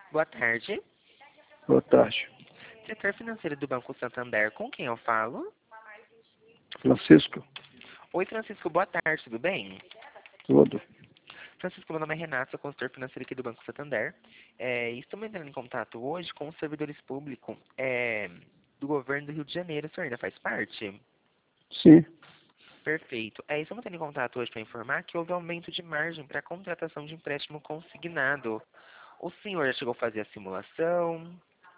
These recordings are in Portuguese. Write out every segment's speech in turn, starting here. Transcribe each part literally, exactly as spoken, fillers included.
Boa tarde. Boa tarde. Setor financeiro do Banco Santander, com quem eu falo? Francisco. Oi, Francisco, boa tarde, tudo bem? Tudo. Francisco, meu nome é Renato, sou consultor financeiro aqui do Banco Santander. É, e estou entrando em contato hoje com os servidores públicos é, do governo do Rio de Janeiro. O senhor ainda faz parte? Sim. Perfeito. É, estamos entrando em contato hoje para informar que houve aumento de margem para a contratação de empréstimo consignado. O senhor já chegou a fazer a simulação?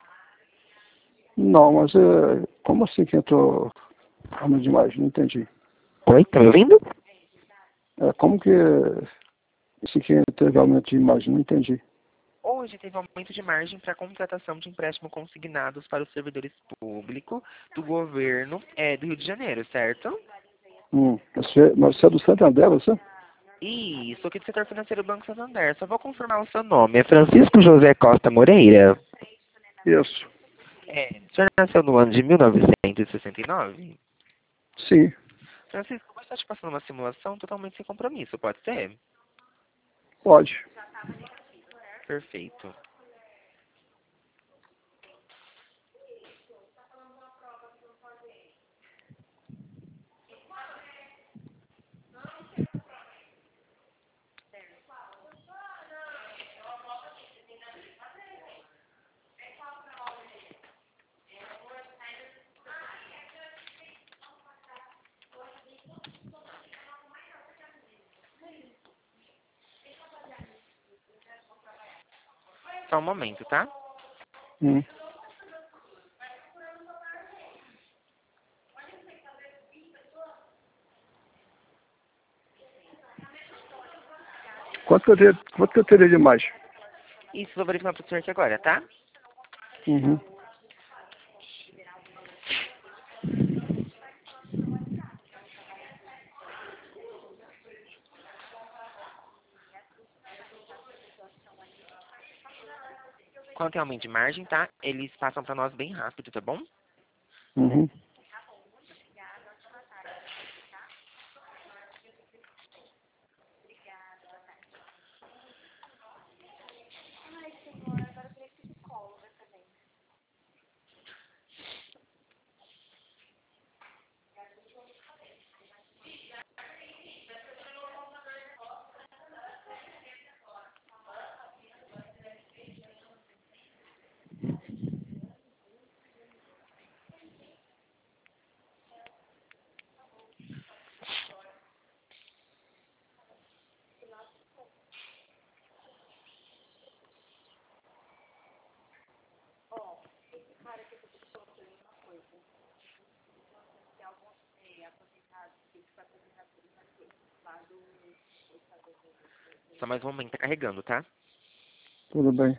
Não, mas é, como assim que entrou aumento de imagem? Não entendi. Oi, tá me ouvindo? É, como que esse que teve aumento de imagem? Não entendi. Hoje teve aumento de margem para a contratação de empréstimo consignados para os servidores públicos do governo é, do Rio de Janeiro, certo? Hum, você, mas você é do Santander, você? Isso, aqui do setor financeiro do Banco Santander. Só vou confirmar o seu nome. É Francisco José Costa Moreira? Isso. É. O senhor nasceu no ano de mil novecentos e sessenta e nove? Sim. Francisco, eu vou estar te passando uma simulação totalmente sem compromisso, pode ser? Pode. Perfeito. Só um momento, tá? Hum. Quanto que eu teria, quanto que eu teria de imagem? Isso, vou verificar para o senhor aqui agora, tá? Uhum. Quando tem aumento de margem, tá? Eles passam para nós bem rápido, tá bom? Uhum. Só mais um momento, tá carregando, tá? Tudo bem.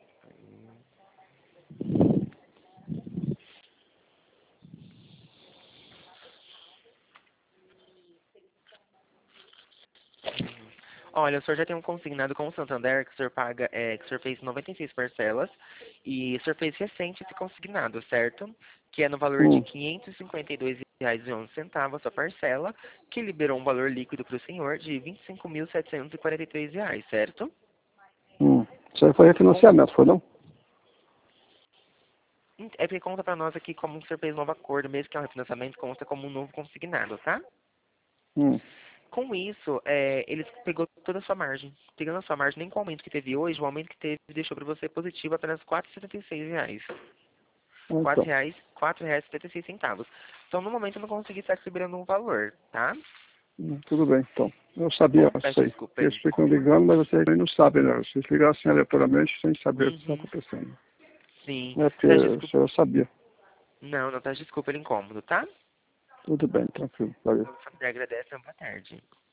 Olha, o senhor já tem um consignado com o Santander que o senhor paga, é, que o senhor fez noventa e seis parcelas e o senhor fez recente esse consignado, certo? Que é no valor de Hum. quinhentos e cinquenta e dois reais e onze centavos a sua parcela, que liberou um valor líquido para o senhor de vinte e cinco mil setecentos e quarenta e três reais, certo? Hum. Isso aí foi Com, refinanciamento, foi não? é porque conta para nós aqui como o senhor fez um novo acordo, mesmo que é um refinanciamento, consta como um novo consignado, tá? Hum. Com isso, é, eles pegou toda a sua margem. Pegando a sua margem, nem com o aumento que teve hoje, o aumento que teve deixou para você positivo apenas quatro reais e setenta e seis reais. quatro Então. reais, quatro reais e setenta e seis centavos. Então, no momento, eu não consegui estar te liberando um valor, tá? Hum, tudo bem, então. Eu Tá sabia bom? Peço isso aí. desculpa pelo Eles ficam incômodo. ligando, mas vocês não sabem, né? Vocês ligam assim aleatoriamente sem saber o que está Uhum. acontecendo. Sim. É porque Peço o desculpa. senhor sabia. Não, não, peço desculpa pelo incômodo, tá? Tudo bem, tranquilo. Valeu. Eu agradece, boa tarde.